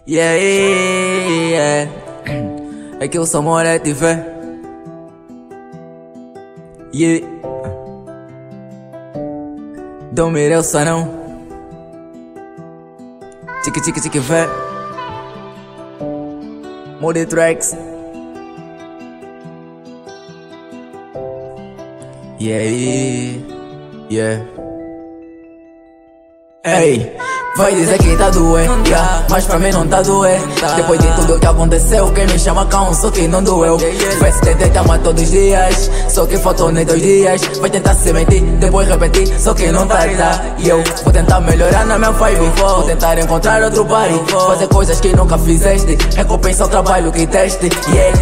Yeah, yeah. É que eu sou moleque, fé. Yeah. Don't me real não. Tique, tique, tique, fé. Mode tracks. Yeah, yeah. Ei, vai dizer que tá doendo, yeah, mas pra mim não tá doendo. Depois de tudo que aconteceu, quem me chama cão, só que não doeu. Vai se tentar te amar todos os dias, só que faltou nem 2 dias. Vai tentar se mentir, depois repetir, só que não tá. E eu vou tentar melhorar na minha vibe. Vou tentar encontrar outro body, fazer coisas que nunca fizeste, recompensar o trabalho que teste.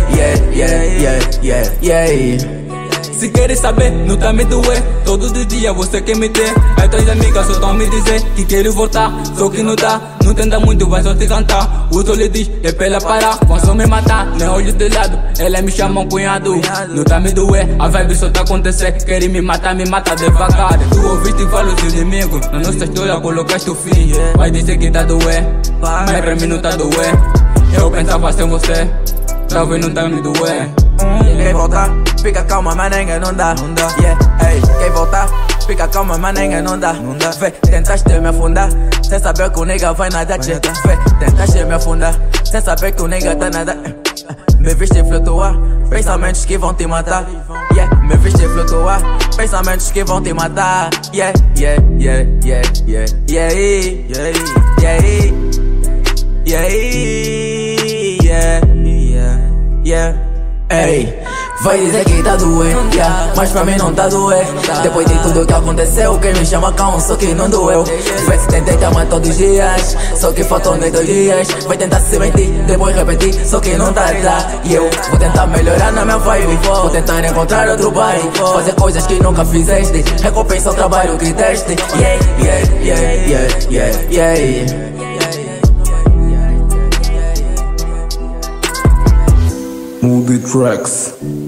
Yeah. Se queres saber, não tá me doer. Todos os dias você quer me ter. As tuas amigas só tão me dizer que querem voltar, só que não dá. Não tenta muito, vai só te cantar. O outro lhe diz, é pra ela parar, vão só me matar. Nem olho de lado, ela me chama um cunhado. Não tá me doer, a vibe só tá acontecer. Querem me matar devagar. Tu ouviste e falou seus inimigos, na nossa história colocaste o fim. Vai dizer que tá doer, mas pra mim não tá doer. Eu pensava sem você, talvez não tá me doer. Quem voltar, fica calma, mas ninguém não dá. Yeah, hey, quem voltar, fica calma, mas ninguém não dá. Vê, tentaste me afundar, sem saber que o nega vai nadar. Vê, tentaste me afundar, sem saber que o nega tá nadar. Me viste flutuar, pensamentos que vão te matar. Yeah, me viste flutuar, pensamentos que vão te matar. Yeah. Ei, vai dizer que tá doendo, yeah, mas pra mim não tá doendo. Depois de tudo que aconteceu, quem me chama cão, só que não doeu. Vê se tentei te amar todos os dias, só que faltou nem 2 dias. Vai tentar se mentir, depois repetir, só que não tá. E eu vou tentar melhorar na minha vibe. Vou tentar encontrar outro body, fazer coisas que nunca fizeste, recompensar o trabalho que teste. Yeah. Moody Tracks.